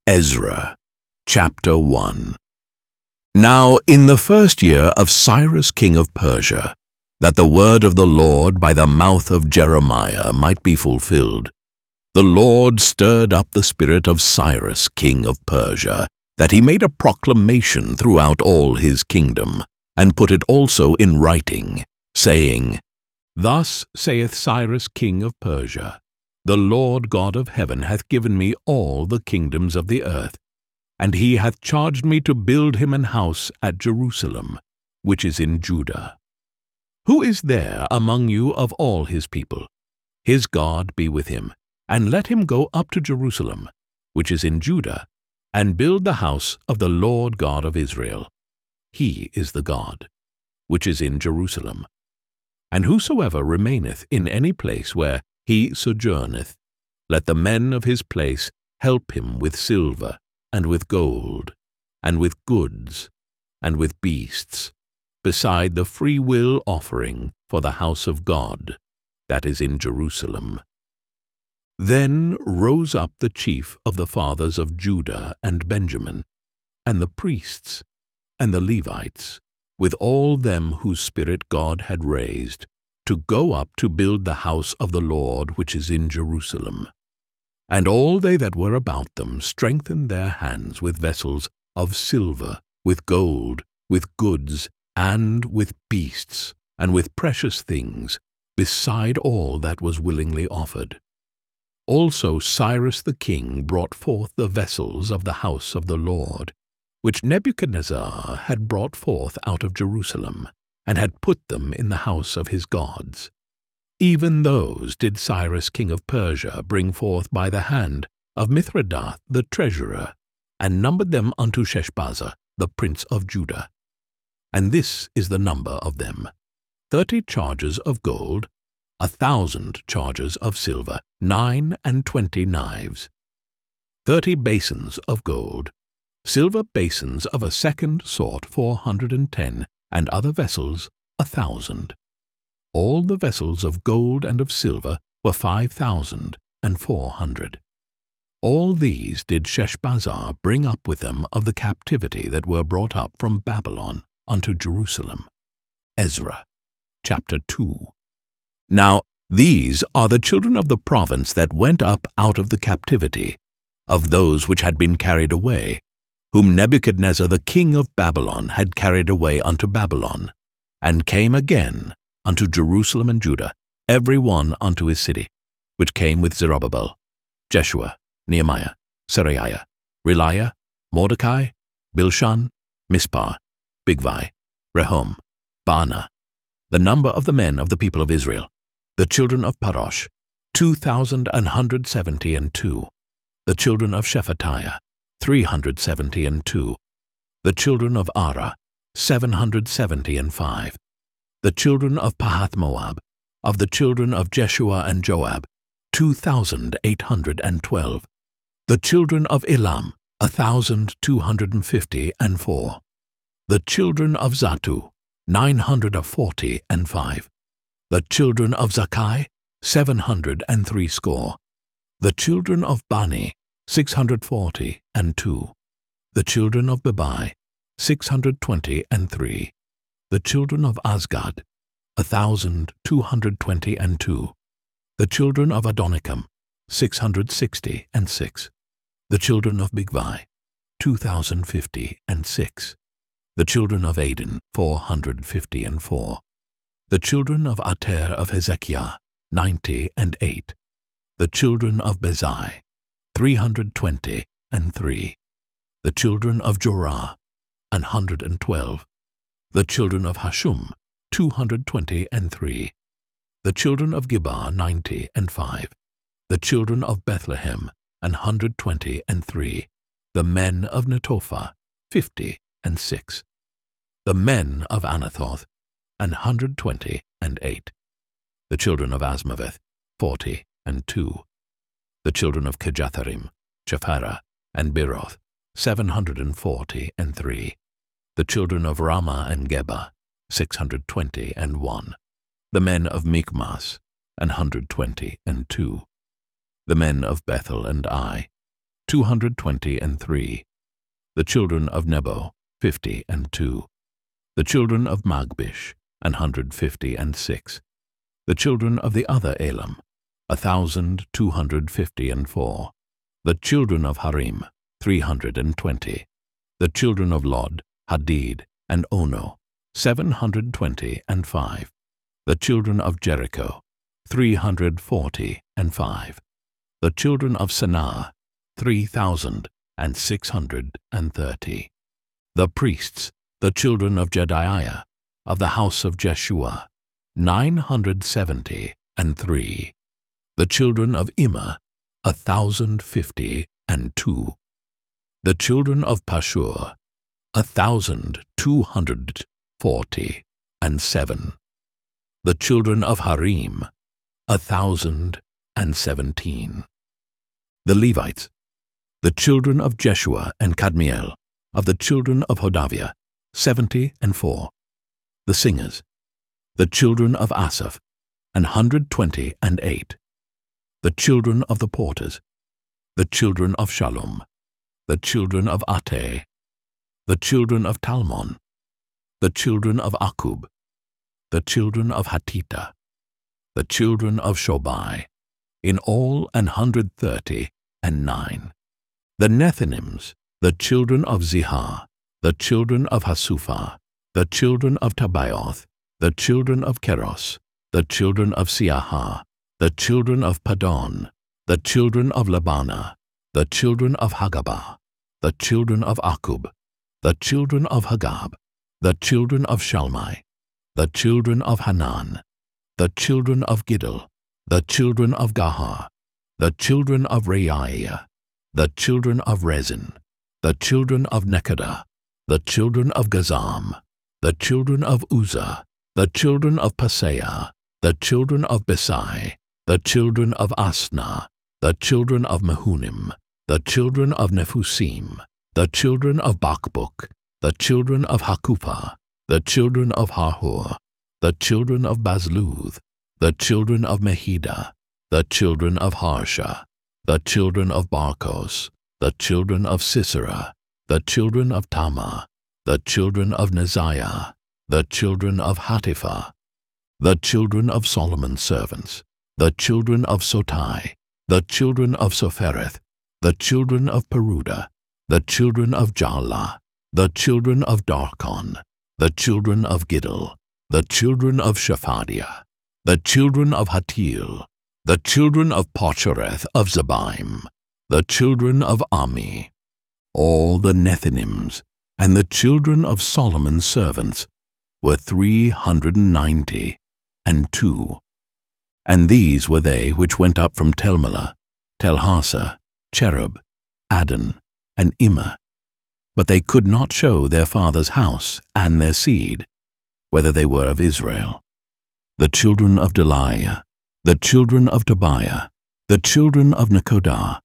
Ezra, chapter 1. Now in the first year of Cyrus king of Persia, that the word of the Lord by the mouth of Jeremiah might be fulfilled, the Lord stirred up the spirit of Cyrus king of Persia, that he made a proclamation throughout all his kingdom, and put it also in writing, saying, Thus saith Cyrus king of Persia, The Lord God of heaven hath given me all the kingdoms of the earth, and he hath charged me to build him an house at Jerusalem, which is in Judah. Who is there among you of all his people? His God be with him, and let him go up to Jerusalem, which is in Judah, and build the house of the Lord God of Israel. He is the God, which is in Jerusalem. And whosoever remaineth in any place where he sojourneth, let the men of his place help him with silver, and with gold, and with goods, and with beasts, beside the freewill offering for the house of God, that is in Jerusalem. Then rose up the chief of the fathers of Judah and Benjamin, and the priests, and the Levites, with all them whose spirit God had raised, to go up to build the house of the Lord which is in Jerusalem. And all they that were about them strengthened their hands with vessels of silver, with gold, with goods, and with beasts, and with precious things, beside all that was willingly offered. Also Cyrus the king brought forth the vessels of the house of the Lord, which Nebuchadnezzar had brought forth out of Jerusalem, and had put them in the house of his gods. Even those did Cyrus king of Persia bring forth by the hand of Mithredath the treasurer, and numbered them unto Sheshbazzar the prince of Judah. And this is the number of them: 30 chargers of gold, 1,000 chargers of silver, 29 knives, 30 basins of gold, silver basins of a second sort 410, and other vessels 1,000. All the vessels of gold and of silver were 5,400. All these did Sheshbazzar bring up with them of the captivity that were brought up from Babylon unto Jerusalem. Ezra, chapter 2. Now these are the children of the province that went up out of the captivity, of those which had been carried away, whom Nebuchadnezzar the king of Babylon had carried away unto Babylon, and came again unto Jerusalem and Judah, every one unto his city, which came with Zerubbabel, Jeshua, Nehemiah, Seraiah, Reliah, Mordecai, Bilshan, Mispar, Bigvai, Rehum, Baanah, the number of the men of the people of Israel, the children of Parosh, 2,172, the children of Shephatiah, 372, the children of Ara, 775, the children of Pahath-Moab, of the children of Jeshua and Joab, 2,812, the children of Elam, 1,254, the children of Zattu, 945, the children of Zakkai, 760, the children of Bani, 642, the children of Bebai, 623, the children of Azgad, 1,222, the children of Adonikam, 666, the children of Bigvai, 2,056, the children of Aden, 454, the children of Ater of Hezekiah, 98, the children of Bezai, 323, the children of Jorah, 112, the children of Hashum, 223, the children of Gibbar, 95, the children of Bethlehem, 123, the men of Netophah, 56, the men of Anathoth, 128, the children of Asmaveth, 42, the children of Kirjatharim, Chephara, and Beeroth, 743, the children of Ramah and Geba, 621, the men of Michmas, 122, the men of Bethel and Ai, 223. The children of Nebo, 50:2. The children of Magbish, 156. The children of the other Elam, 1,254. The children of Harim, 320. The children of Lod, Hadid, and Ono, 725. The children of Jericho, 345. The children of Sanaa, 3,630. The priests, the children of Jedaiah, of the house of Jeshua, 973. The children of Immer, 1,052. The children of Pashur, 1,247. The children of Harim, 1,017. The Levites, the children of Jeshua and Kadmiel, of the children of Hodaviah, 70:4. The singers, the children of Asaph, 128. The children of the porters, the children of Shallum, the children of Ateh, the children of Talmon, the children of Akub, the children of Hatita, the children of Shobai, in all 139. The Nethinims, the children of Zihah, the children of Hasupha, the children of Tabaoth, the children of Keros, the children of Siaha, the children of Padon, the children of Labana, the children of Hagabah, the children of Akub, the children of Hagab, the children of Shalmai, the children of Hanan, the children of Giddel, the children of Gahar, the children of Reiah, the children of Rezin, the children of Nekoda, the children of Gazam, the children of Uzzah, the children of Paseah, the children of Besai, the children of Asna, the children of Mehunim, the children of Nephusim, the children of Bakbuk, the children of Hakupha, the children of Harhur, the children of Bazluth, the children of Mehida, the children of Harsha, the children of Barkos, the children of Sisera, the children of Tamar, the children of Neziah, the children of Hatipha, the children of Solomon's servants, the children of Sotai, the children of Sophereth, the children of Peruda, the children of Jala, the children of Darkon, the children of Giddel, the children of Shephadiah, the children of Hatil, the children of Pochereth of Zebaim, the children of Ami, all the Nethinims, and the children of Solomon's servants were 392. And these were they which went up from Telmelah, Telhassa, Cherub, Adon, and Immer. But they could not show their father's house and their seed, whether they were of Israel. The children of Delaiah, the children of Tobiah, the children of Nekoda,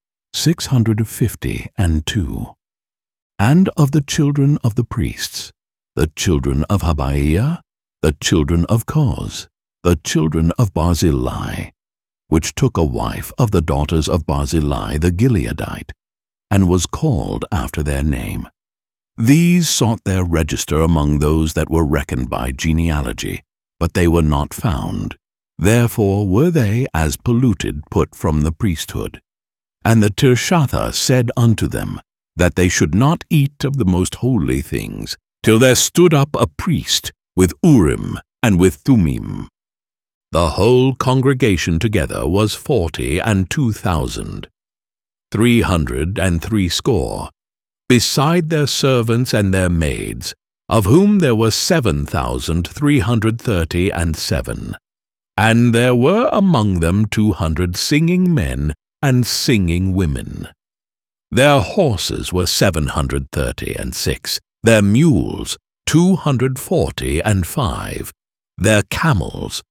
652. And of the children of the priests, the children of Habaiah, the children of Koz, the children of Barzillai, which took a wife of the daughters of Barzillai the Gileadite, and was called after their name. These sought their register among those that were reckoned by genealogy, but they were not found. Therefore were they as polluted put from the priesthood. And the Tirshatha said unto them, that they should not eat of the most holy things, till there stood up a priest with Urim and with Thummim. The whole congregation together was 42,000, 360, beside their servants and their maids, of whom there were 7,337. And there were among them 200 singing men and singing women. Their horses were 736, their mules 245, their camels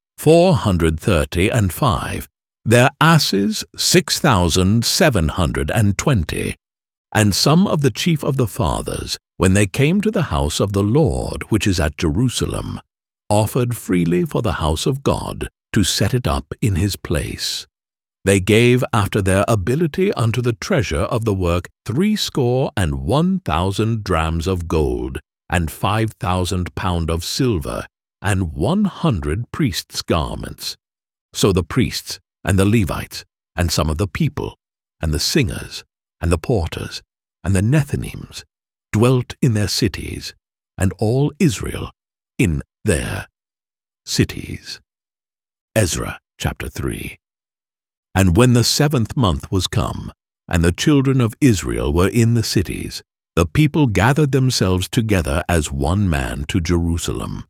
435, their asses 6,720. And some of the chief of the fathers, when they came to the house of the Lord, which is at Jerusalem, offered freely for the house of God to set it up in his place. They gave after their ability unto the treasure of the work 61,000 drams of gold, and 5,000 pound of silver, and 100 priests' garments. So the priests, and the Levites, and some of the people, and the singers, and the porters, and the Nethinims, dwelt in their cities, and all Israel in their cities. Ezra chapter 3. And when the 7th month was come, and the children of Israel were in the cities, the people gathered themselves together as one man to Jerusalem.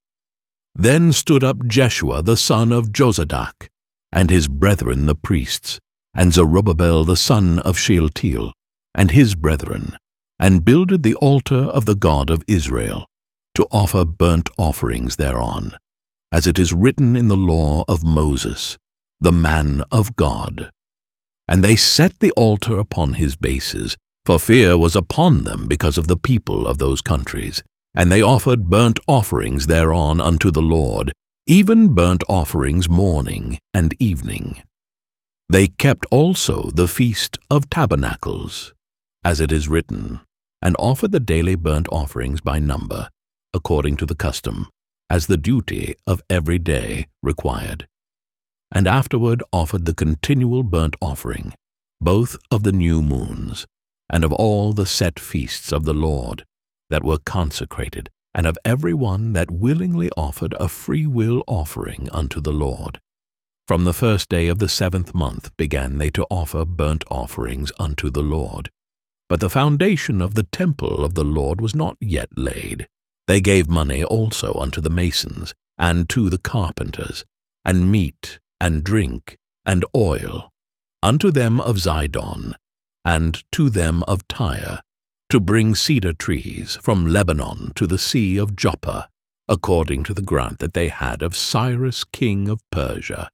Then stood up Jeshua the son of Jozadak, and his brethren the priests, and Zerubbabel the son of Shealtiel, and his brethren, and builded the altar of the God of Israel, to offer burnt offerings thereon, as it is written in the law of Moses, the man of God. And they set the altar upon his bases, for fear was upon them because of the people of those countries. And they offered burnt offerings thereon unto the Lord, even burnt offerings morning and evening. They kept also the feast of tabernacles, as it is written, and offered the daily burnt offerings by number, according to the custom, as the duty of every day required. And afterward offered the continual burnt offering, both of the new moons, and of all the set feasts of the Lord, that were consecrated, and of every one that willingly offered a free will offering unto the Lord. From the first day of the 7th month began they to offer burnt offerings unto the Lord. But the foundation of the temple of the Lord was not yet laid. They gave money also unto the masons, and to the carpenters, and meat, and drink, and oil, unto them of Zidon, and to them of Tyre, to bring cedar trees from Lebanon to the sea of Joppa, according to the grant that they had of Cyrus king of Persia.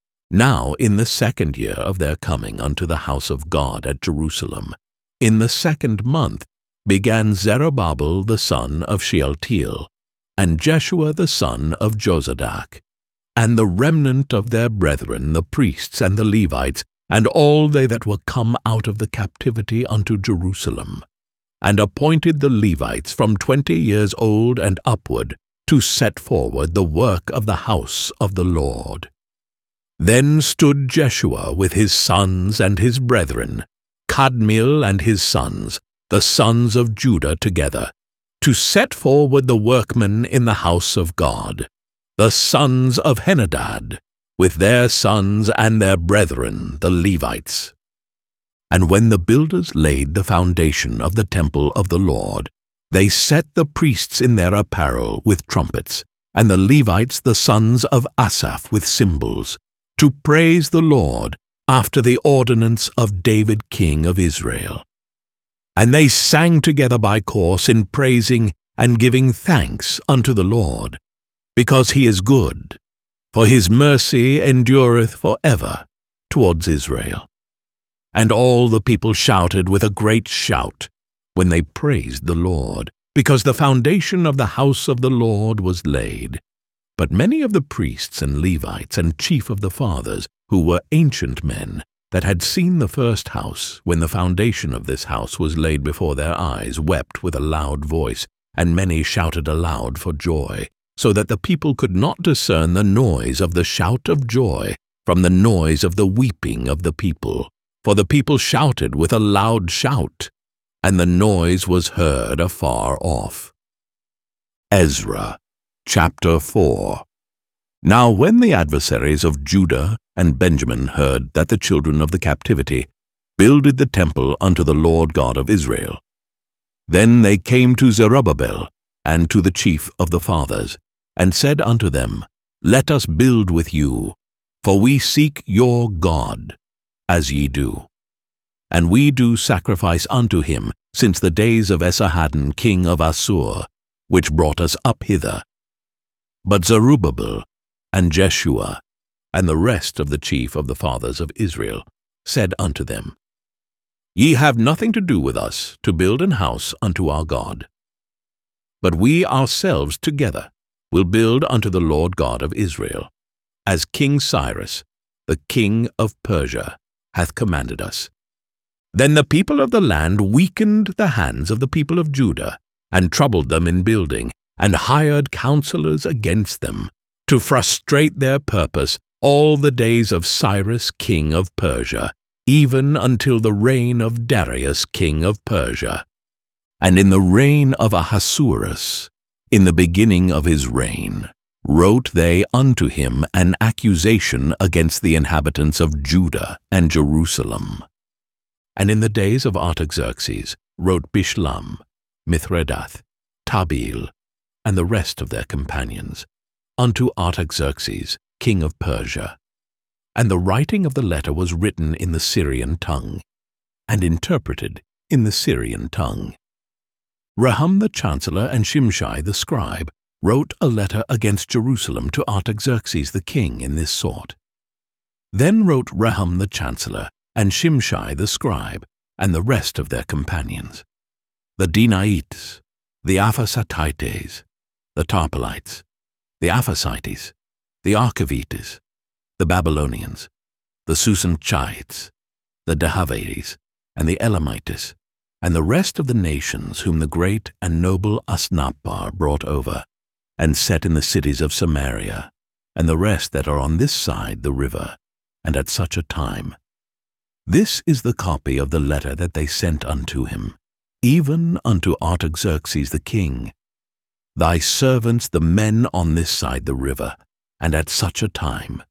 Now in the 2nd year of their coming unto the house of God at Jerusalem, in the 2nd month, began Zerubbabel the son of Shealtiel, and Jeshua the son of Jozadak, and the remnant of their brethren, the priests and the Levites, and all they that were come out of the captivity unto Jerusalem, and appointed the Levites from 20 years old and upward to set forward the work of the house of the Lord. Then stood Jeshua with his sons and his brethren, Kadmiel and his sons, the sons of Judah together, to set forward the workmen in the house of God, the sons of Henadad, with their sons and their brethren, the Levites. And when the builders laid the foundation of the temple of the Lord, they set the priests in their apparel with trumpets, and the Levites the sons of Asaph with cymbals, to praise the Lord after the ordinance of David king of Israel. And they sang together by course in praising and giving thanks unto the Lord, because he is good, for his mercy endureth for ever towards Israel. And all the people shouted with a great shout when they praised the Lord, because the foundation of the house of the Lord was laid. But many of the priests and Levites and chief of the fathers, who were ancient men, that had seen the first house, when the foundation of this house was laid before their eyes, wept with a loud voice, and many shouted aloud for joy, so that the people could not discern the noise of the shout of joy from the noise of the weeping of the people. For the people shouted with a loud shout, and the noise was heard afar off. Ezra chapter 4. Now when the adversaries of Judah and Benjamin heard that the children of the captivity builded the temple unto the Lord God of Israel, then they came to Zerubbabel and to the chief of the fathers, and said unto them, Let us build with you, for we seek your God, as ye do. And we do sacrifice unto him since the days of Esarhaddon king of Assur, which brought us up hither. But Zerubbabel and Jeshua and the rest of the chief of the fathers of Israel said unto them, Ye have nothing to do with us to build an house unto our God. But we ourselves together will build unto the Lord God of Israel, as King Cyrus, the king of Persia, hath commanded us. Then the people of the land weakened the hands of the people of Judah, and troubled them in building, and hired counselors against them, to frustrate their purpose all the days of Cyrus king of Persia, even until the reign of Darius king of Persia. And in the reign of Ahasuerus, in the beginning of his reign, wrote they unto him an accusation against the inhabitants of Judah and Jerusalem. And in the days of Artaxerxes wrote Bishlam, Mithredath, Tabeel, and the rest of their companions, unto Artaxerxes, king of Persia. And the writing of the letter was written in the Syrian tongue, and interpreted in the Syrian tongue. Rehum the chancellor and Shimshai the scribe wrote a letter against Jerusalem to Artaxerxes the king in this sort. Then wrote Rehum the chancellor and Shimshai the scribe and the rest of their companions, the Dinaites, the Aphasachites, the Tarpelites, the Aphasites, the Archavites, the Babylonians, the Susanchites, the Dehavites, and the Elamites, and the rest of the nations whom the great and noble Asnappar brought over, and set in the cities of Samaria, and the rest that are on this side the river, and at such a time. This is the copy of the letter that they sent unto him, even unto Artaxerxes the king. Thy servants the men on this side the river, and at such a time.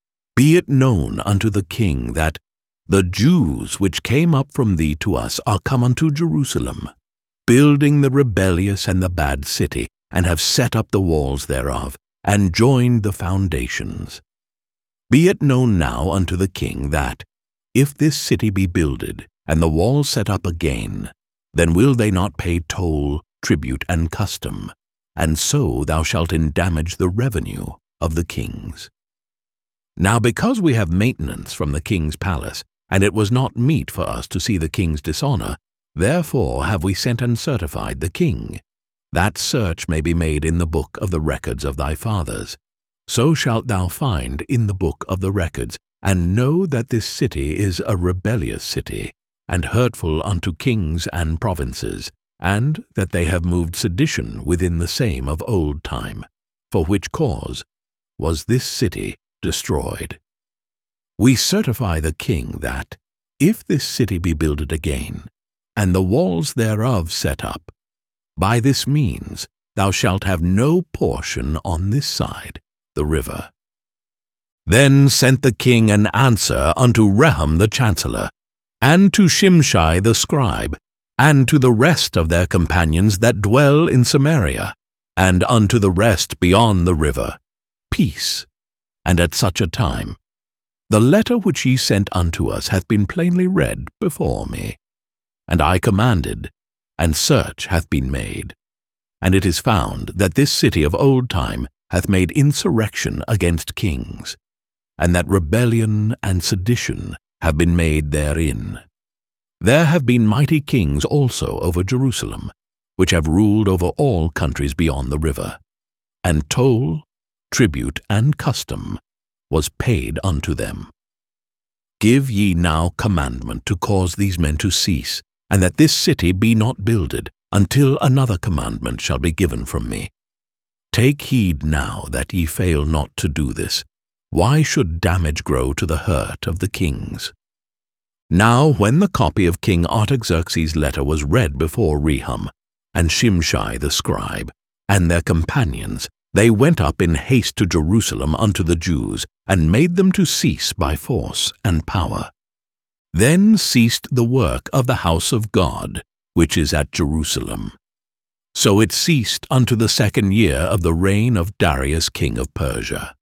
Be it known unto the king that the Jews which came up from thee to us are come unto Jerusalem, building the rebellious and the bad city, and have set up the walls thereof, and joined the foundations. Be it known now unto the king that, if this city be builded, and the walls set up again, then will they not pay toll, tribute, and custom, and so thou shalt endamage the revenue of the kings. Now because we have maintenance from the king's palace, and it was not meet for us to see the king's dishonor, therefore have we sent and certified the king, that search may be made in the book of the records of thy fathers. So shalt thou find in the book of the records, and know that this city is a rebellious city, and hurtful unto kings and provinces, and that they have moved sedition within the same of old time, for which cause was this city destroyed. We certify the king that, if this city be builded again, and the walls thereof set up, by this means thou shalt have no portion on this side the river. Then sent the king an answer unto Rehum the chancellor, and to Shimshai the scribe, and to the rest of their companions that dwell in Samaria, and unto the rest beyond the river, peace, and at such a time. The letter which ye sent unto us hath been plainly read before me, and I commanded, and search hath been made. And it is found that this city of old time hath made insurrection against kings, and that rebellion and sedition have been made therein. There have been mighty kings also over Jerusalem, which have ruled over all countries beyond the river, and toll, tribute, and custom was paid unto them. Give ye now commandment to cause these men to cease, and that this city be not builded, until another commandment shall be given from me. Take heed now that ye fail not to do this. Why should damage grow to the hurt of the kings? Now when the copy of King Artaxerxes' letter was read before Rehum, and Shimshai the scribe, and their companions, they went up in haste to Jerusalem unto the Jews, and made them to cease by force and power. Then ceased the work of the house of God, which is at Jerusalem. So it ceased unto the 2nd year of the reign of Darius king of Persia.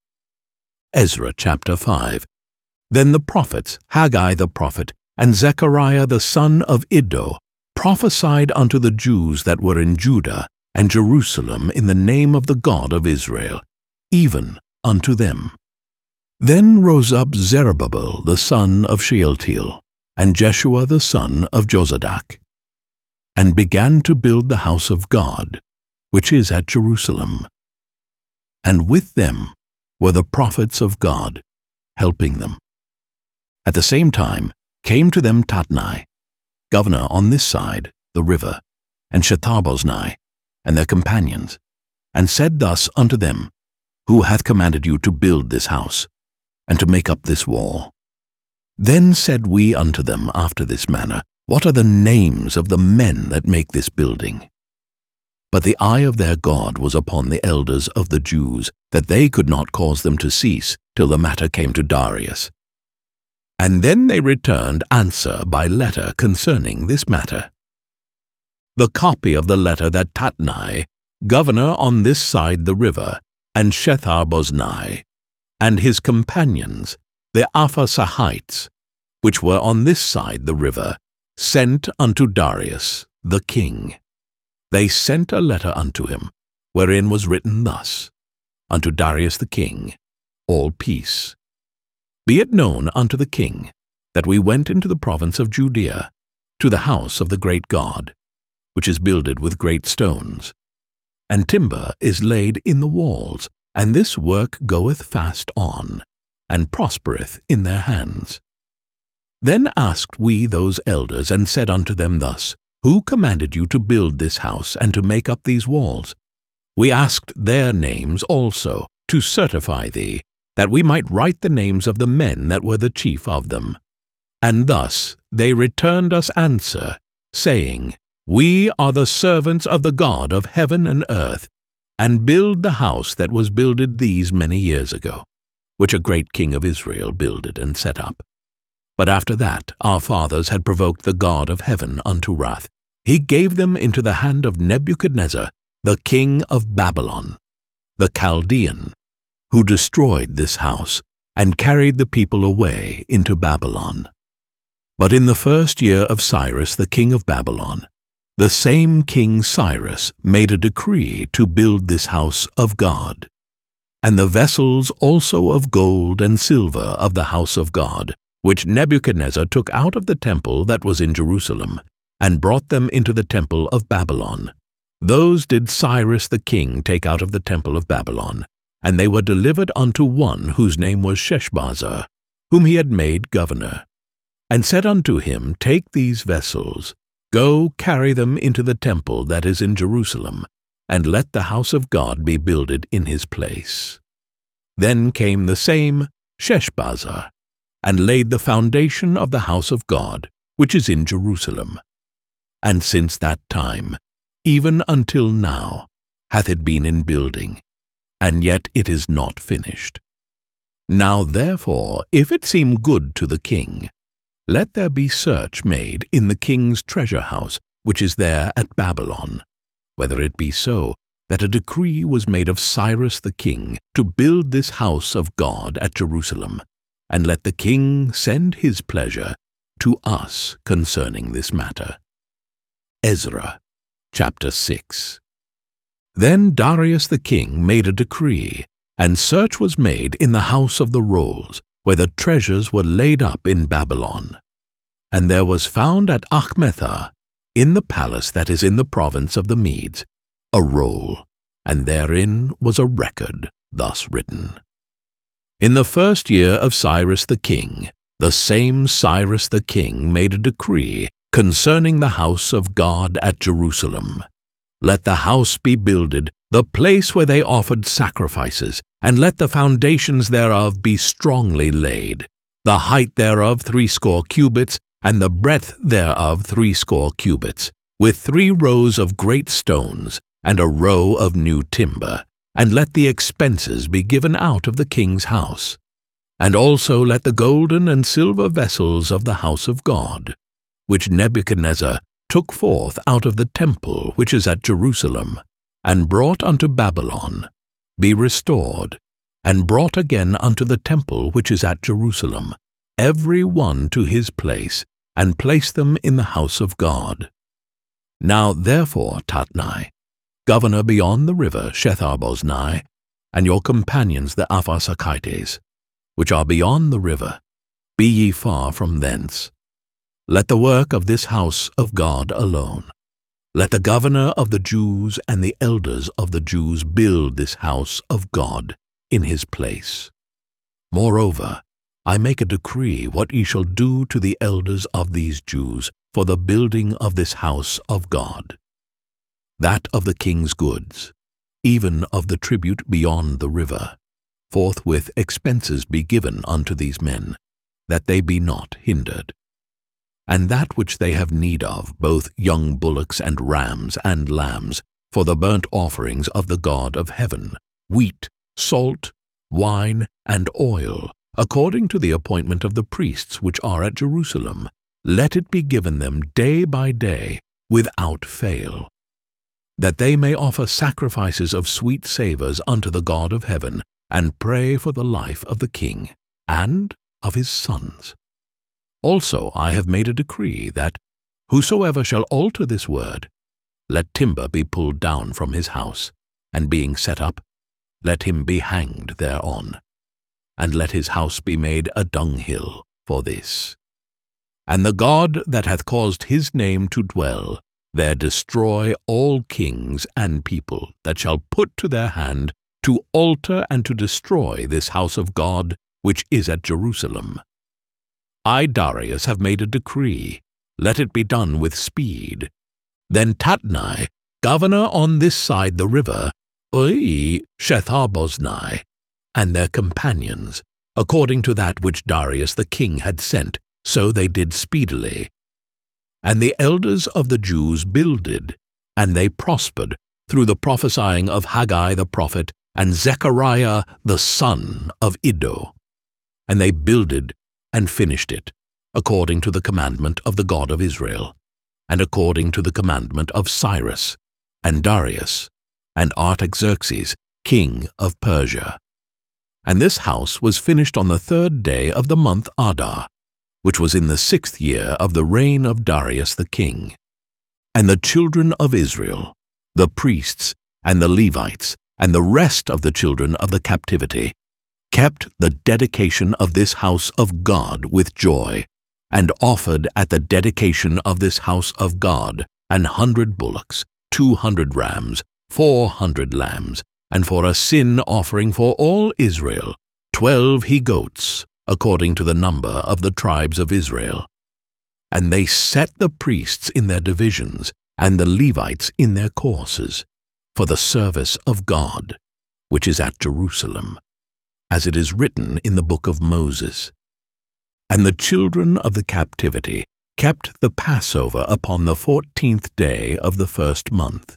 Ezra chapter 5. Then the prophets, Haggai the prophet, and Zechariah the son of Iddo, prophesied unto the Jews that were in Judah and Jerusalem in the name of the God of Israel, even unto them. Then rose up Zerubbabel the son of Shealtiel, and Jeshua the son of Jozadak, and began to build the house of God, which is at Jerusalem. And with them were the prophets of God, helping them. At the same time, came to them Tatnai, governor on this side, the river, and Shetharboznai, and their companions, and said thus unto them, Who hath commanded you to build this house, and to make up this wall? Then said we unto them after this manner, What are the names of the men that make this building? But the eye of their God was upon the elders of the Jews, that they could not cause them to cease till the matter came to Darius. And then they returned answer by letter concerning this matter. The copy of the letter that Tatnai, governor on this side the river, and Shetharboznai, and his companions, the Apharsahites, which were on this side the river, sent unto Darius the king. They sent a letter unto him, wherein was written thus, Unto Darius the king, all peace. Be it known unto the king, that we went into the province of Judea, to the house of the great God, which is builded with great stones. And timber is laid in the walls, and this work goeth fast on, and prospereth in their hands. Then asked we those elders, and said unto them thus, Who commanded you to build this house, and to make up these walls? We asked their names also, to certify thee, that we might write the names of the men that were the chief of them. And thus they returned us answer, saying, We are the servants of the God of heaven and earth, and build the house that was builded these many years ago, which a great king of Israel builded and set up. But after that our fathers had provoked the God of heaven unto wrath. He gave them into the hand of Nebuchadnezzar, the king of Babylon, the Chaldean, who destroyed this house, and carried the people away into Babylon. But in the first year of Cyrus the king of Babylon, the same King Cyrus made a decree to build this house of God. And the vessels also of gold and silver of the house of God, which Nebuchadnezzar took out of the temple that was in Jerusalem, and brought them into the temple of Babylon, those did Cyrus the king take out of the temple of Babylon, and they were delivered unto one whose name was Sheshbazzar, whom he had made governor, and said unto him, Take these vessels, go carry them into the temple that is in Jerusalem, and let the house of God be builded in his place. Then came the same Sheshbazzar, and laid the foundation of the house of God, which is in Jerusalem. And since that time, even until now, hath it been in building, and yet it is not finished. Now therefore, if it seem good to the king, let there be search made in the king's treasure house, which is there at Babylon, whether it be so, that a decree was made of Cyrus the king to build this house of God at Jerusalem, and let the king send his pleasure to us concerning this matter. Ezra, chapter 6. Then Darius the king made a decree, and search was made in the house of the rolls, where the treasures were laid up in Babylon. And there was found at Achmethar, in the palace that is in the province of the Medes, a roll, and therein was a record thus written. In the first year of Cyrus the king, the same Cyrus the king made a decree concerning the house of God at Jerusalem. Let the house be builded, the place where they offered sacrifices, and let the foundations thereof be strongly laid, the height thereof 60 cubits, and the breadth thereof 60 cubits, with 3 rows of great stones, and a row of new timber. And let the expenses be given out of the king's house. And also let the golden and silver vessels of the house of God, which Nebuchadnezzar took forth out of the temple which is at Jerusalem, and brought unto Babylon, be restored, and brought again unto the temple which is at Jerusalem, every one to his place, and place them in the house of God. Now therefore, Tatnai, governor beyond the river Shetharboznai, and your companions the Apharsachites, which are beyond the river, be ye far from thence. Let the work of this house of God alone. Let the governor of the Jews and the elders of the Jews build this house of God in his place. Moreover, I make a decree what ye shall do to the elders of these Jews for the building of this house of God, that of the king's goods, even of the tribute beyond the river. Forthwith expenses be given unto these men, that they be not hindered. And that which they have need of, both young bullocks and rams and lambs, for the burnt offerings of the God of heaven, wheat, salt, wine, and oil, according to the appointment of the priests which are at Jerusalem, let it be given them day by day, without fail, that they may offer sacrifices of sweet savours unto the God of heaven, and pray for the life of the king and of his sons. Also I have made a decree that whosoever shall alter this word, let timber be pulled down from his house, and being set up, let him be hanged thereon, and let his house be made a dunghill for this. And the God that hath caused his name to dwell there destroy all kings and people that shall put to their hand to alter and to destroy this house of God which is at Jerusalem. I, Darius, have made a decree, let it be done with speed. Then Tatnai, governor on this side the river, Shetharboznai, and their companions, according to that which Darius the king had sent, so they did speedily. And the elders of the Jews builded, and they prospered through the prophesying of Haggai the prophet and Zechariah the son of Iddo. And they builded and finished it, according to the commandment of the God of Israel, and according to the commandment of Cyrus, and Darius, and Artaxerxes, king of Persia. And this house was finished on the 3rd day of the month Adar, which was in the 6th year of the reign of Darius the king. And the children of Israel, the priests, and the Levites, and the rest of the children of the captivity, kept the dedication of this house of God with joy, and offered at the dedication of this house of God 100 bullocks, 200 rams, 400 lambs, and for a sin offering for all Israel 12 he-goats, according to the number of the tribes of Israel. And they set the priests in their divisions, and the Levites in their courses, for the service of God, which is at Jerusalem, as it is written in the book of Moses. And the children of the captivity kept the Passover upon the 14th day of the 1st month.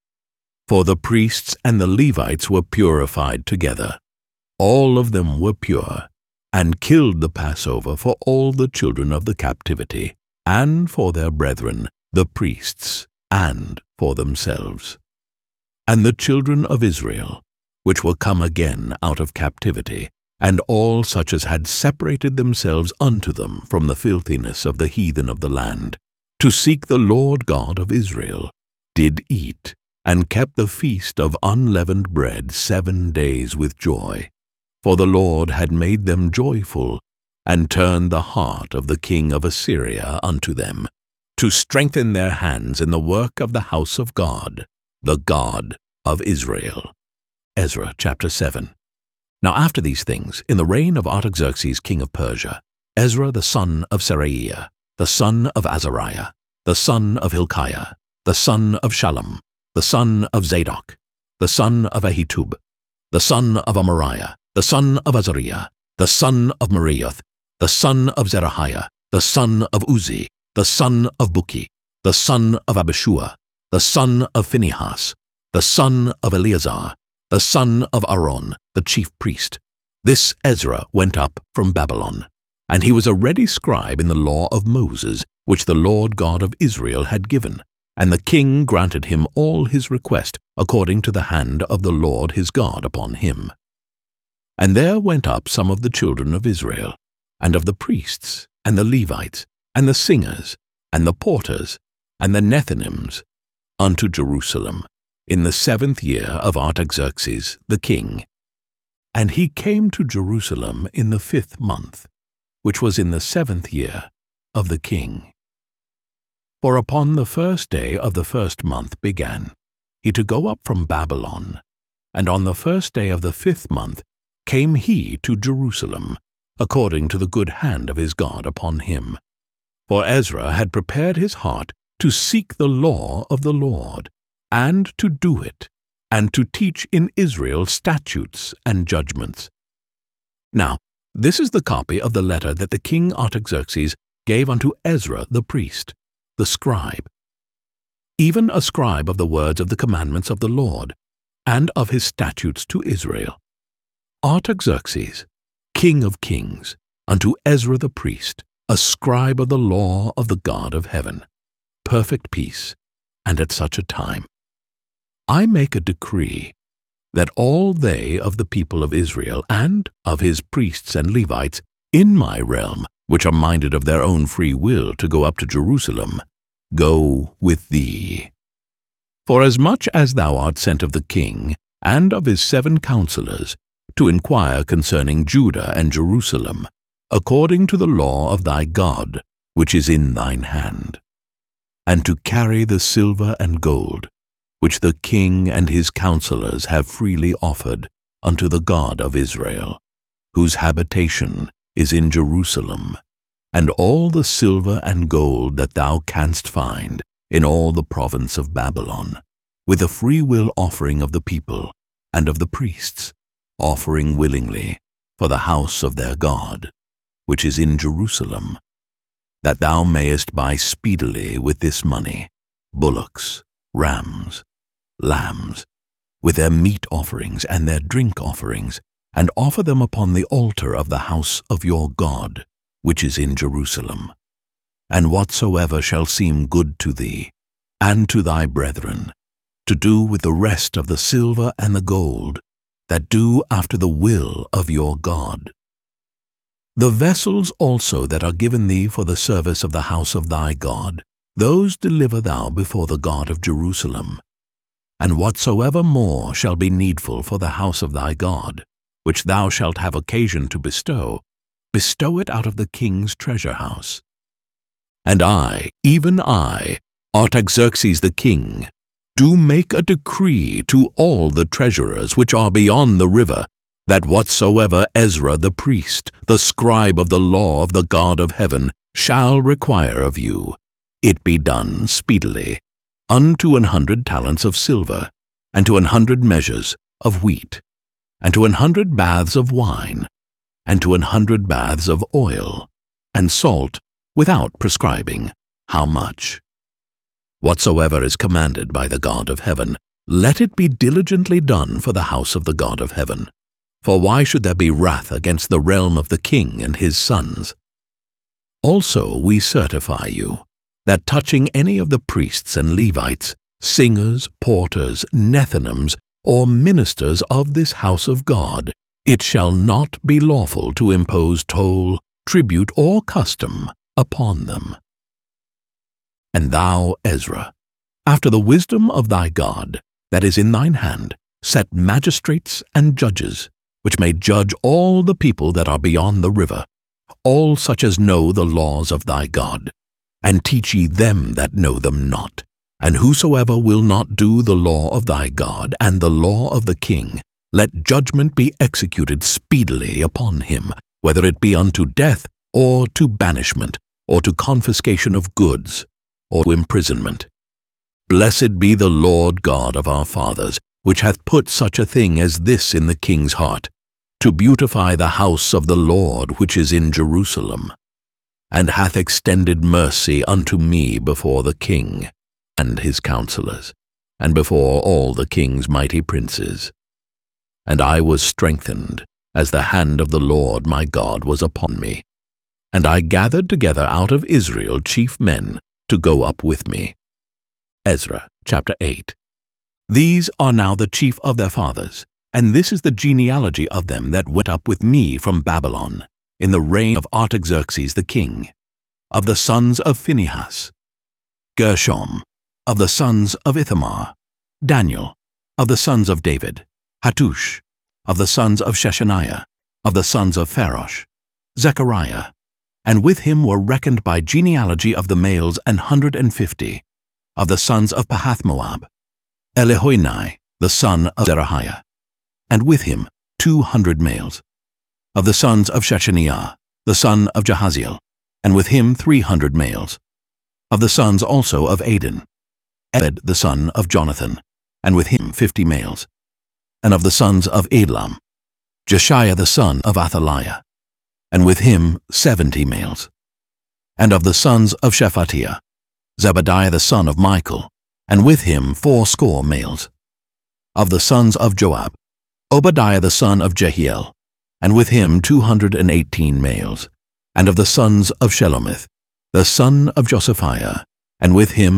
For the priests and the Levites were purified together. All of them were pure, and killed the Passover for all the children of the captivity, and for their brethren, the priests, and for themselves. And the children of Israel, which were come again out of captivity, and all such as had separated themselves unto them from the filthiness of the heathen of the land, to seek the Lord God of Israel, did eat, and kept the feast of unleavened bread 7 days with joy. For the Lord had made them joyful, and turned the heart of the king of Assyria unto them, to strengthen their hands in the work of the house of God, the God of Israel. Ezra chapter 7. Now after these things, in the reign of Artaxerxes king of Persia, Ezra the son of Seraiah, the son of Azariah, the son of Hilkiah, the son of Shallum, the son of Zadok, the son of Ahitub, the son of Amariah, the son of Azariah, the son of Meraioth, the son of Zerahiah, the son of Uzzi, the son of Bukki, the son of Abishua, the son of Phinehas, the son of Eleazar, the son of Aaron, the chief priest. This Ezra went up from Babylon, and he was a ready scribe in the law of Moses, which the Lord God of Israel had given, and the king granted him all his request according to the hand of the Lord his God upon him. And there went up some of the children of Israel, and of the priests, and the Levites, and the singers, and the porters, and the Nethinims, unto Jerusalem, in the 7th year of Artaxerxes the king. And he came to Jerusalem in the 5th month, which was in the 7th year of the king. For upon the 1st day of the 1st month began he to go up from Babylon, and on the 1st day of the 5th month came he to Jerusalem, according to the good hand of his God upon him. For Ezra had prepared his heart to seek the law of the Lord, and to do it, and to teach in Israel statutes and judgments. Now, this is the copy of the letter that the king Artaxerxes gave unto Ezra the priest, the scribe, even a scribe of the words of the commandments of the Lord, and of his statutes to Israel. Artaxerxes, king of kings, unto Ezra the priest, a scribe of the law of the God of heaven, perfect peace, and at such a time. I make a decree that all they of the people of Israel and of his priests and Levites in my realm, which are minded of their own free will to go up to Jerusalem, go with thee. Forasmuch as thou art sent of the king and of his 7 counselors to inquire concerning Judah and Jerusalem, according to the law of thy God, which is in thine hand, and to carry the silver and gold, which the king and his counselors have freely offered unto the God of Israel, whose habitation is in Jerusalem, and all the silver and gold that thou canst find in all the province of Babylon, with a freewill offering of the people and of the priests, offering willingly for the house of their God, which is in Jerusalem, that thou mayest buy speedily with this money bullocks, rams, lambs, with their meat offerings and their drink offerings, and offer them upon the altar of the house of your God, which is in Jerusalem. And whatsoever shall seem good to thee, and to thy brethren, to do with the rest of the silver and the gold, that do after the will of your God. The vessels also that are given thee for the service of the house of thy God, those deliver thou before the God of Jerusalem. And whatsoever more shall be needful for the house of thy God, which thou shalt have occasion to bestow, bestow it out of the king's treasure house. And I, even I, Artaxerxes the king, do make a decree to all the treasurers which are beyond the river, that whatsoever Ezra the priest, the scribe of the law of the God of heaven, shall require of you, it be done speedily, unto 100 talents of silver, and to 100 measures of wheat, and to 100 baths of wine, and to 100 baths of oil, and salt, without prescribing how much. Whatsoever is commanded by the God of heaven, let it be diligently done for the house of the God of heaven. For why should there be wrath against the realm of the king and his sons? Also we certify you, that touching any of the priests and Levites, singers, porters, Nethinims, or ministers of this house of God, it shall not be lawful to impose toll, tribute, or custom upon them. And thou, Ezra, after the wisdom of thy God that is in thine hand, set magistrates and judges, which may judge all the people that are beyond the river, all such as know the laws of thy God, and teach ye them that know them not. And whosoever will not do the law of thy God and the law of the king, let judgment be executed speedily upon him, whether it be unto death, or to banishment, or to confiscation of goods, or to imprisonment. Blessed be the Lord God of our fathers, which hath put such a thing as this in the king's heart, to beautify the house of the Lord which is in Jerusalem, and hath extended mercy unto me before the king and his counselors, and before all the king's mighty princes. And I was strengthened, as the hand of the Lord my God was upon me. And I gathered together out of Israel chief men to go up with me. Ezra chapter 8. These are now the chief of their fathers, and this is the genealogy of them that went up with me from Babylon, in the reign of Artaxerxes the king. Of the sons of Phinehas, Gershom. Of the sons of Ithamar, Daniel. Of the sons of David, Hattush. Of the sons of Shechaniah. Of the sons of Pharosh, Zechariah. And with him were reckoned by genealogy of the males 150. Of the sons of Pahath-Moab, Elihoenai, the son of Zerahiah, and with him 200 males. Of the sons of Shechaniah, the son of Jahaziel, and with him 300 males. Of the sons also of Adin, Ebed the son of Jonathan, and with him 50 males. And of the sons of Elam, Jeshiah the son of Athaliah, and with him 70 males. And of the sons of Shephatiah, Zebadiah the son of Michael, and with him 80 males. Of the sons of Joab, Obadiah the son of Jehiel, and with him 218 males. And of the sons of Shelomith, the son of Josephiah, and with him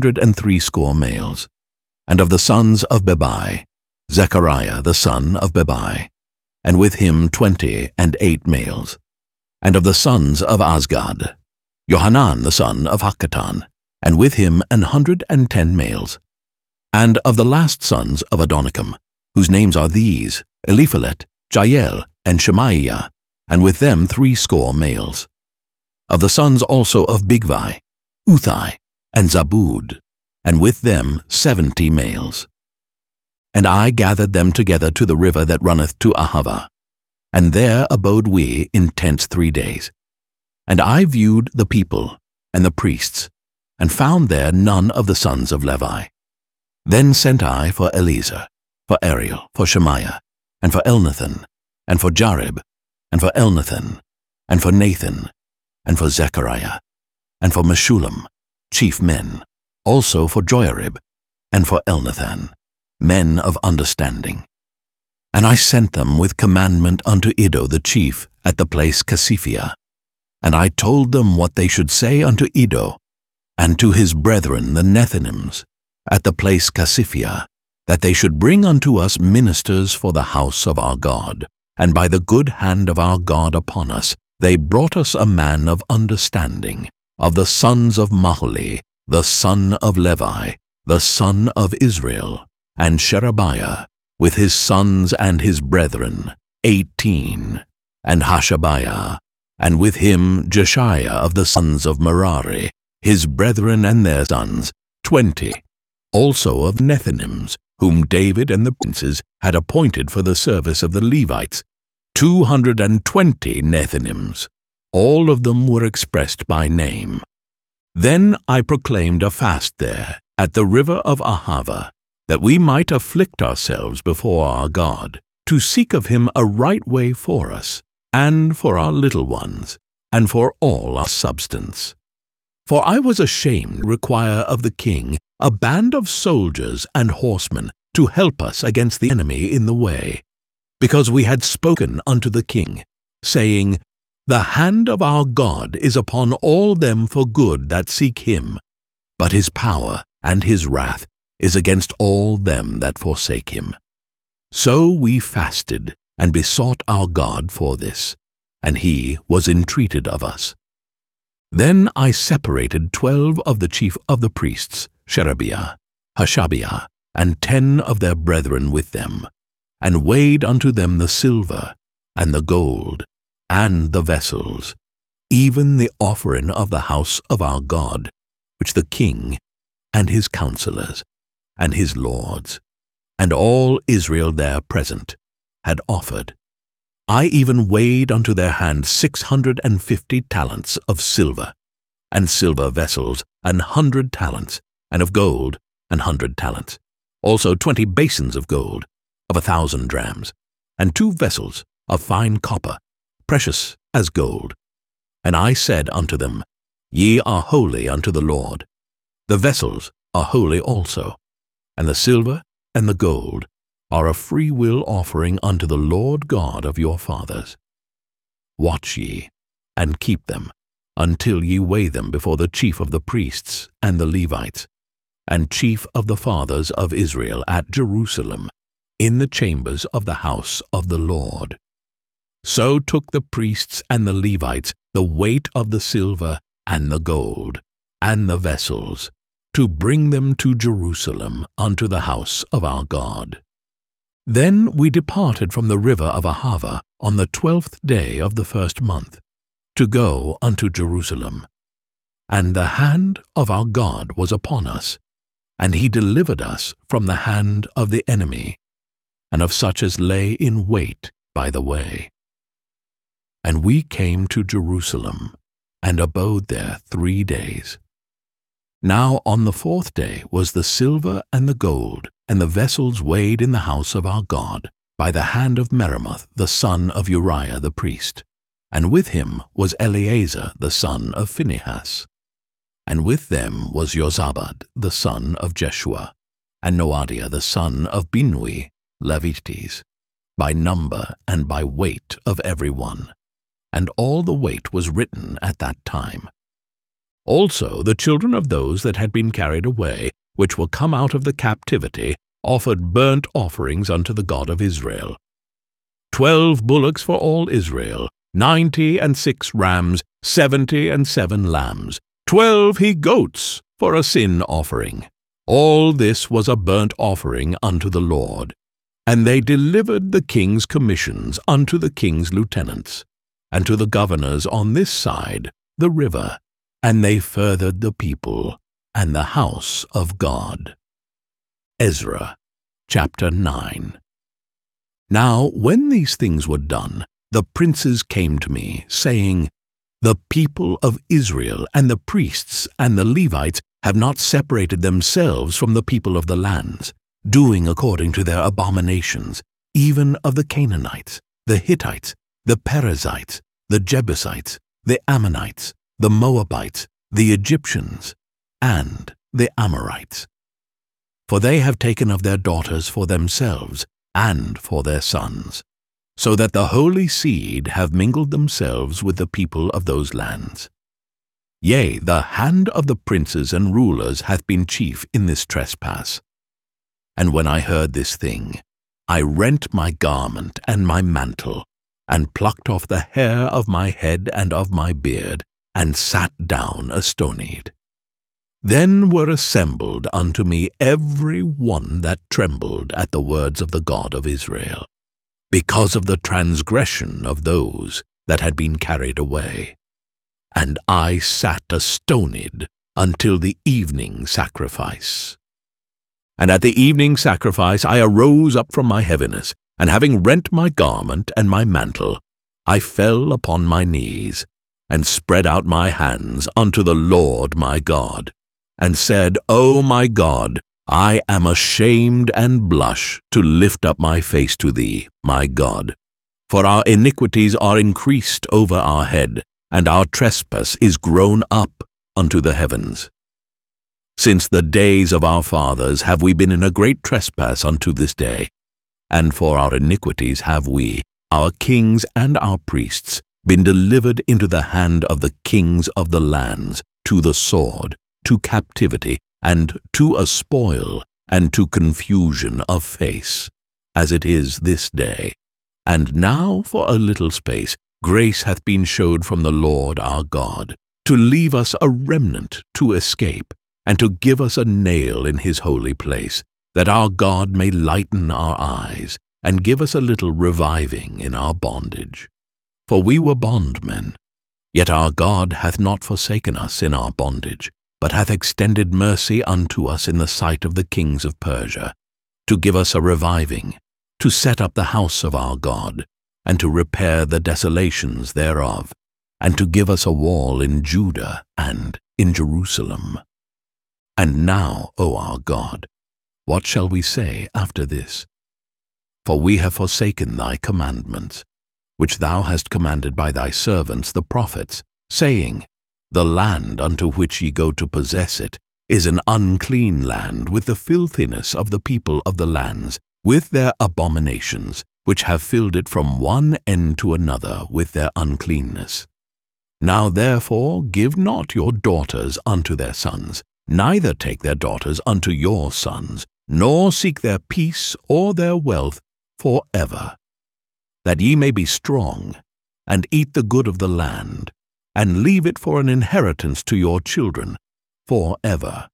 160 males. And of the sons of Bebai, Zechariah the son of Bebai, and with him 28 males. And of the sons of Azgad, Johanan the son of Hakkatan, and with him 110 males. And of the last sons of Adonikam, whose names are these, Eliphalet, Jael, and Shemaiah, and with them 80 males. Of the sons also of Bigvai, Uthai, and Zabud, and with them 70 males. And I gathered them together to the river that runneth to Ahava, and there abode we in tents 3 days. And I viewed the people and the priests, and found there none of the sons of Levi. Then sent I for Eliezer, for Ariel, for Shemaiah, and for Elnathan, and for Jarib, and for Elnathan, and for Nathan, and for Zechariah, and for Meshullam, chief men, also for Joiarib, and for Elnathan, men of understanding. And I sent them with commandment unto Iddo the chief at the place Casiphia. And I told them what they should say unto Iddo, and to his brethren the Nethinims, at the place Casiphia, that they should bring unto us ministers for the house of our God. And by the good hand of our God upon us, they brought us a man of understanding, of the sons of Mahli, the son of Levi, the son of Israel, and Sherebiah, with his sons and his brethren, 18, and Hashabiah, and with him Jeshiah of the sons of Merari, his brethren and their sons, 20, also of Nethinims, whom David and the princes had appointed for the service of the Levites, 220 Nethinims. All of them were expressed by name. Then I proclaimed a fast there, at the river of Ahava, that we might afflict ourselves before our God, to seek of him a right way for us, and for our little ones, and for all our substance. For I was ashamed to require of the king a band of soldiers and horsemen to help us against the enemy in the way, because we had spoken unto the king, saying, The hand of our God is upon all them for good that seek him, but his power and his wrath is against all them that forsake him. So we fasted and besought our God for this, and he was entreated of us. Then I separated 12 of the chief of the priests, Sherebiah, Hashabiah, and 10 of their brethren with them, and weighed unto them the silver, and the gold, and the vessels, even the offering of the house of our God, which the king, and his counselors, and his lords, and all Israel there present, had offered. I even weighed unto their hand 650 talents of silver, and silver vessels 100 talents, and of gold 100 talents, also 20 basins of gold, of 1,000 drams, and 2 vessels of fine copper, precious as gold. And I said unto them, Ye are holy unto the Lord. The vessels are holy also, and the silver and the gold are a freewill offering unto the Lord God of your fathers. Watch ye, and keep them, until ye weigh them before the chief of the priests and the Levites, and chief of the fathers of Israel at Jerusalem, in the chambers of the house of the Lord. So took the priests and the Levites the weight of the silver and the gold, and the vessels, to bring them to Jerusalem unto the house of our God. Then we departed from the river of Ahava on the 12th day of the first month, to go unto Jerusalem. And the hand of our God was upon us, and he delivered us from the hand of the enemy, and of such as lay in wait by the way. And we came to Jerusalem, and abode there 3 days. Now on the 4th day was the silver and the gold, and the vessels weighed in the house of our God, by the hand of Meremoth the son of Uriah the priest. And with him was Eleazar the son of Phinehas. And with them was Jozabad the son of Jeshua, and Noadiah the son of Binnui, Levites, by number and by weight of every one. And all the weight was written at that time. Also the children of those that had been carried away, which were come out of the captivity, offered burnt offerings unto the God of Israel. 12 bullocks for all Israel, 96 rams, 77 lambs, 12 he-goats for a sin offering. All this was a burnt offering unto the Lord. And they delivered the king's commissions unto the king's lieutenants, and to the governors on this side, the river, and they furthered the people and the house of God. Ezra chapter 9. Now when these things were done, the princes came to me, saying, The people of Israel and the priests and the Levites have not separated themselves from the people of the lands, doing according to their abominations, even of the Canaanites, the Hittites, the Perizzites, the Jebusites, the Ammonites, the Moabites, the Egyptians, and the Amorites. For they have taken of their daughters for themselves and for their sons, so that the holy seed have mingled themselves with the people of those lands. Yea, the hand of the princes and rulers hath been chief in this trespass. And when I heard this thing, I rent my garment and my mantle, and plucked off the hair of my head and of my beard, and sat down astonied. Then were assembled unto me every one that trembled at the words of the God of Israel, because of the transgression of those that had been carried away. And I sat astonied until the evening sacrifice. And at the evening sacrifice I arose up from my heaviness, and having rent my garment and my mantle, I fell upon my knees, and spread out my hands unto the Lord my God, and said, O my God, I am ashamed and blush to lift up my face to thee, my God. For our iniquities are increased over our head, and our trespass is grown up unto the heavens. Since the days of our fathers have we been in a great trespass unto this day, and for our iniquities have we, our kings and our priests, been delivered into the hand of the kings of the lands, to the sword, to captivity, and to a spoil, and to confusion of face, as it is this day. And now for a little space grace hath been showed from the Lord our God, to leave us a remnant to escape, and to give us a nail in his holy place, that our God may lighten our eyes, and give us a little reviving in our bondage. For we were bondmen, yet our God hath not forsaken us in our bondage, but hath extended mercy unto us in the sight of the kings of Persia, to give us a reviving, to set up the house of our God, and to repair the desolations thereof, and to give us a wall in Judah and in Jerusalem. And now, O our God, what shall we say after this? For we have forsaken thy commandments, which thou hast commanded by thy servants the prophets, saying, The land unto which ye go to possess it is an unclean land, with the filthiness of the people of the lands, with their abominations, which have filled it from one end to another with their uncleanness. Now therefore give not your daughters unto their sons, neither take their daughters unto your sons, nor seek their peace or their wealth for ever, that ye may be strong, and eat the good of the land, and leave it for an inheritance to your children for ever.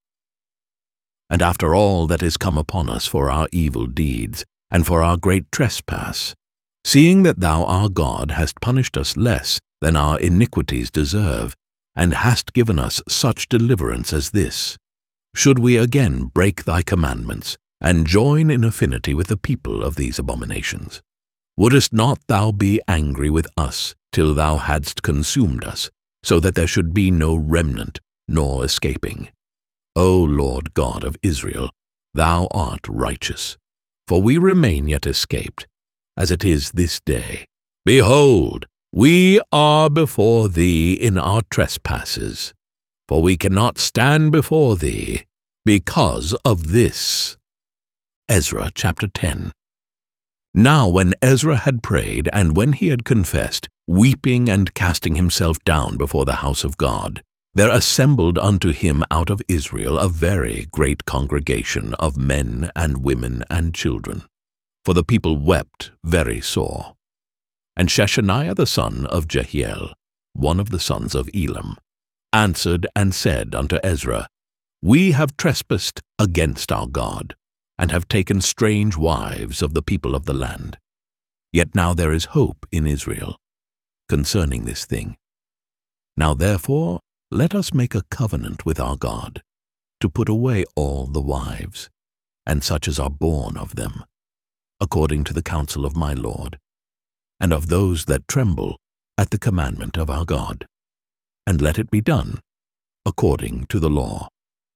And after all that is come upon us for our evil deeds, and for our great trespass, seeing that thou our God hast punished us less than our iniquities deserve, and hast given us such deliverance as this, should we again break thy commandments, and join in affinity with the people of these abominations? wouldest not thou be angry with us till thou hadst consumed us, so that there should be no remnant nor escaping? O Lord God of Israel, thou art righteous, for we remain yet escaped, as it is this day. Behold, we are before thee in our trespasses, for we cannot stand before thee because of this. Ezra chapter 10. Now when Ezra had prayed, and when he had confessed, weeping and casting himself down before the house of God, there assembled unto him out of Israel a very great congregation of men and women and children, for the people wept very sore. And Sheshaniah the son of Jehiel, one of the sons of Elam, answered and said unto Ezra, We have trespassed against our God, and have taken strange wives of the people of the land. Yet now there is hope in Israel concerning this thing. Now therefore let us make a covenant with our God, to put away all the wives, and such as are born of them, according to the counsel of my Lord, and of those that tremble at the commandment of our God, and let it be done according to the law.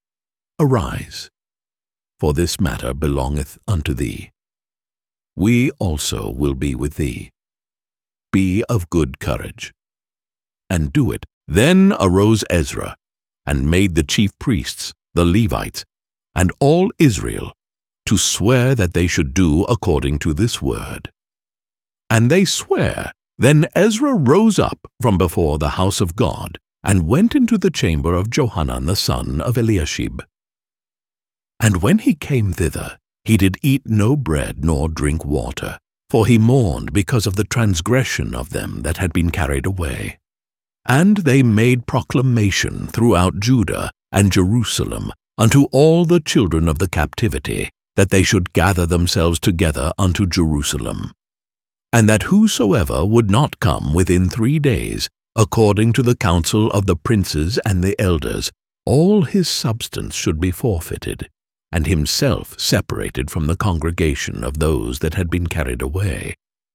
Arise, for this matter belongeth unto thee. We also will be with thee. Be of good courage, and do it. Then arose Ezra, and made the chief priests, the Levites, and all Israel, to swear that they should do according to this word. And they sware. Then Ezra rose up from before the house of God, and went into the chamber of Johanan the son of Eliashib. And when he came thither, he did eat no bread nor drink water, for he mourned because of the transgression of them that had been carried away. And they made proclamation throughout Judah and Jerusalem unto all the children of the captivity, that they should gather themselves together unto Jerusalem, and that whosoever would not come within 3 days, according to the counsel of the princes and the elders, all his substance should be forfeited, and himself separated from the congregation of those that had been carried away.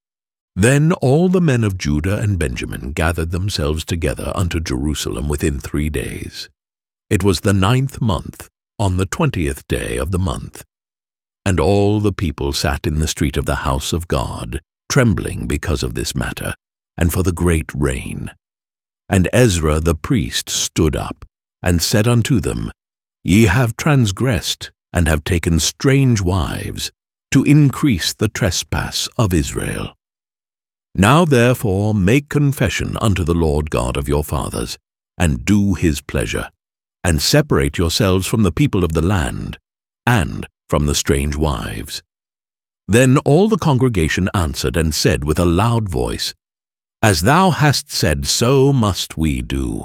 Then all the men of Judah and Benjamin gathered themselves together unto Jerusalem within 3 days. It was the 9th month, on the 20th day of the month. And all the people sat in the street of the house of God, trembling because of this matter, and for the great rain. And Ezra the priest stood up, and said unto them, Ye have transgressed, and have taken strange wives, to increase the trespass of Israel. Now therefore make confession unto the Lord God of your fathers, and do his pleasure, and separate yourselves from the people of the land, and from the strange wives. Then all the congregation answered and said with a loud voice, As thou hast said, so must we do.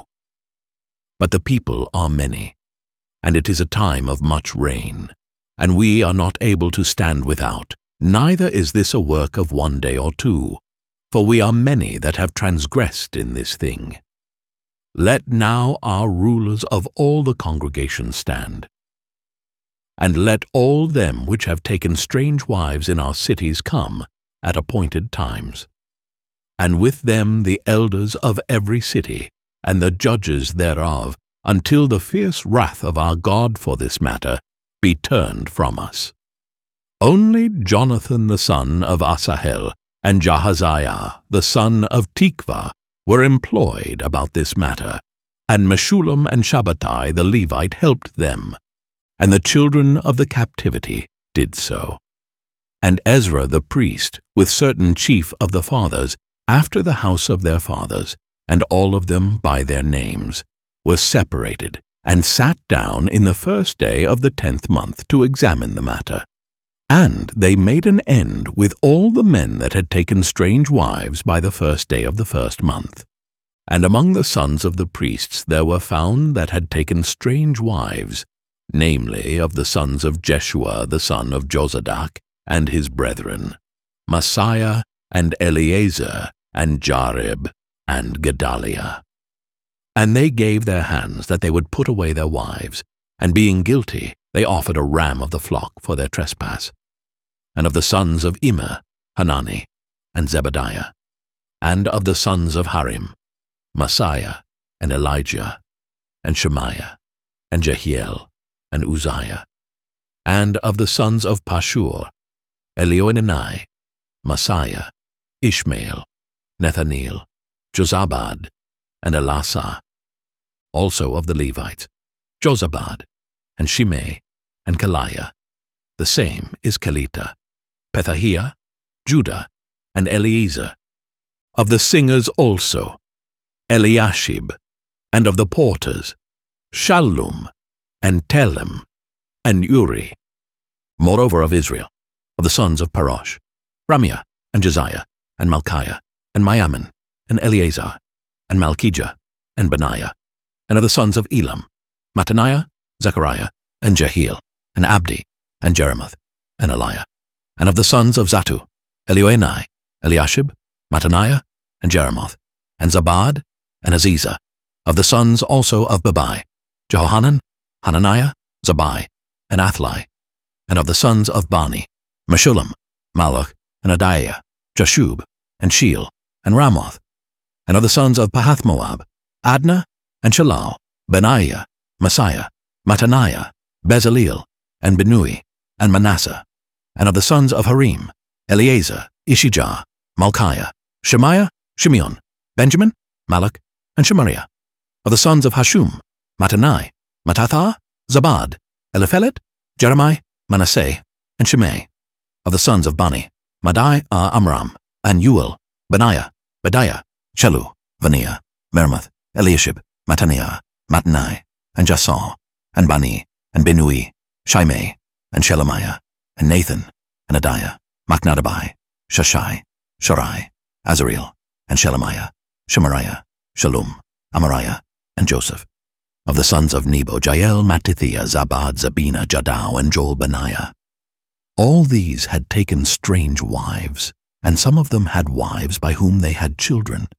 But the people are many, and it is a time of much rain, and we are not able to stand without, neither is this a work of 1 day or 2, for we are many that have transgressed in this thing. Let now our rulers of all the congregation stand, and let all them which have taken strange wives in our cities come at appointed times, and with them the elders of every city, and the judges thereof, until the fierce wrath of our God for this matter be turned from us. Only Jonathan the son of Asahel, and Jahaziah the son of Tikvah, were employed about this matter, and Meshullam and Shabbatai the Levite helped them, and the children of the captivity did so. And Ezra the priest, with certain chief of the fathers, after the house of their fathers, and all of them by their names, were separated, and sat down in the 1st day of the 10th month to examine the matter. And they made an end with all the men that had taken strange wives by the 1st day of the 1st month. And among the sons of the priests there were found that had taken strange wives, namely of the sons of Jeshua the son of Jozadak and his brethren, Messiah and Eleazar and Jarib and Gedaliah. And they gave their hands that they would put away their wives, and being guilty, they offered a ram of the flock for their trespass. And of the sons of Immer, Hanani, and Zebadiah. And of the sons of Harim, Messiah, and Elijah, and Shemaiah, and Jehiel, and Uzziah. And of the sons of Pashur, Elioenai, Messiah, Ishmael, Nethaneel, Jozabad, and Elasah. Also of the Levites, Jozabad, and Shimei, and Kaliah. The same is Kelita, Pethahiah, Judah, and Eliezer. Of the singers also, Eliashib, and of the porters, Shallum, and Telem, and Uri. Moreover of Israel, of the sons of Parosh, Ramiah, and Josiah, and Malchiah, and Miamin, and Eleazar, and Malchijah, and Benaiah. And of the sons of Elam, Mattaniah, Zechariah, and Jehiel, and Abdi, and Jeremoth, and Eliah. And of the sons of Zatu, Elioenai, Eliashib, Mattaniah, and Jeremoth, and Zabad, and Aziza. Of the sons also of Babai, Jehohanan, Hananiah, Zabai, and Athli. And of the sons of Bani, Meshullam, Malach, and Adaiah, Jashub, and Sheel, and Ramoth. And of the sons of Pahath-Moab, Adnah, and Shalal, Benaiah, Messiah, Mattaniah, Bezaleel, and Benui, and Manasseh. And of the sons of Harim, Eleazar, Ishijah, Malchiah, Shemaiah, Shimeon, Benjamin, Malach, and Shemariah. Of the sons of Hashum, Mattanai, Mattathah, Zabad, Eliphelet, Jeremiah, Manasseh, and Shimei. Of the sons of Bani, Madai, Amram, and Uel, Benaiah, Bediah, Chelu, Vaniah, Meremoth, Eliashib, Mattaniah, Mattanai, and Jasar, and Bani, and Benui, Shimei, and Shelemiah, and Nathan, and Adiah, Machnadabai, Shashai, Sharai, Azareel, and Shelemiah, Shemariah, Shalom, Amariah, and Joseph. Of the sons of Nebo, Jael, Mattithiah, Zabad, Zabina, Jadau, and Joel Benaiah. All these had taken strange wives, and some of them had wives by whom they had children.